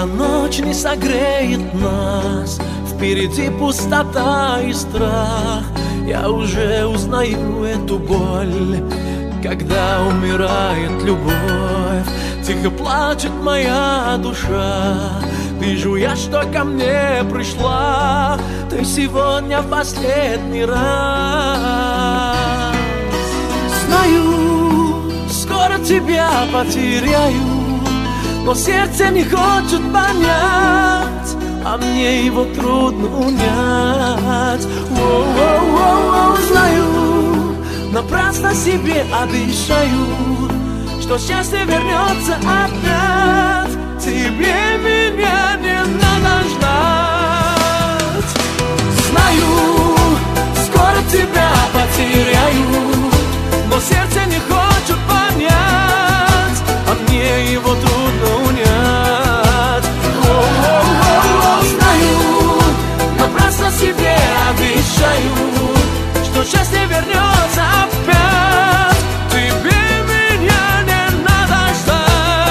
Эта ночь не согреет нас, впереди пустота и страх. Я уже узнаю эту боль, когда умирает любовь. Тихо плачет моя душа, вижу я, что ко мне пришла ты сегодня в последний раз. Знаю, скоро тебя потеряю, но сердце не хочет понять, а мне его трудно унять. Знаю, напрасно себе обещаю, что счастье вернется опять. Тебе меня не надо ждать. Знаю, скоро тебя потеряю, но сердце не хочет понять, а мне его трудно унять. Знаю, напрасно себе обещаю, что счастье вернется опять. Тебе меня не надо ждать.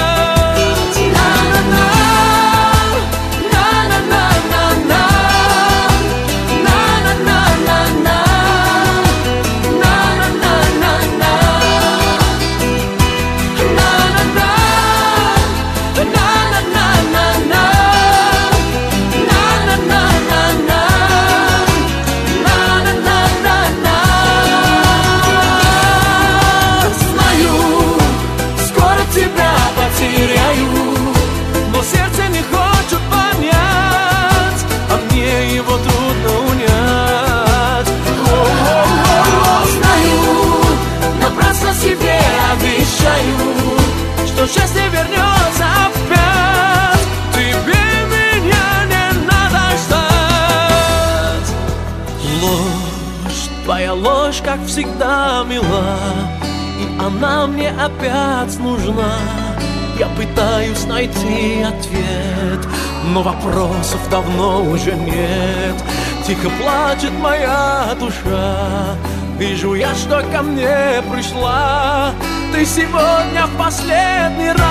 Что счастье вернется опять. Тебе меня не надо ждать. Ложь, твоя ложь, как всегда, мила, и она мне опять нужна. Я пытаюсь найти ответ, но вопросов давно уже нет. Тихо плачет моя душа, вижу я, что ко мне пришла ты сегодня в последний раз.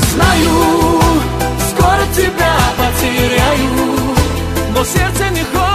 Знаю, скоро тебя потеряю, но сердце не хочет